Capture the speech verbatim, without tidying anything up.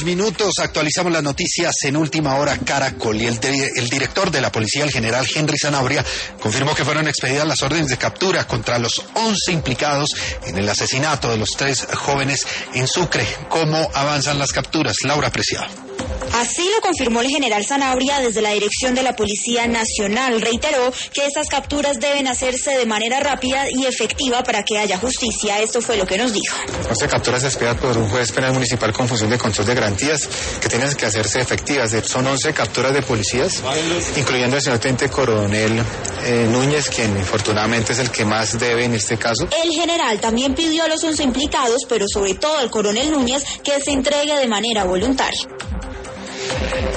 Minutos, actualizamos las noticias en Última Hora Caracol y el, de, el director de la policía, el general Henry Zanabria, confirmó que fueron expedidas las órdenes de captura contra los once implicados en el asesinato de los tres jóvenes en Sucre. ¿Cómo avanzan las capturas? Laura Preciado. Así lo confirmó el general Zanabria desde la dirección de la Policía Nacional. Reiteró que estas capturas deben hacerse de manera rápida y efectiva para que haya justicia. Esto fue lo que nos dijo. Esta captura se expedida por un juez penal municipal con función de control de garantías que tienen que hacerse efectivas. Son once capturas de policías, incluyendo al señor teniente coronel eh, Núñez, quien infortunadamente es el que más debe en este caso. El general también pidió a los once implicados, pero sobre todo al coronel Núñez, que se entregue de manera voluntaria.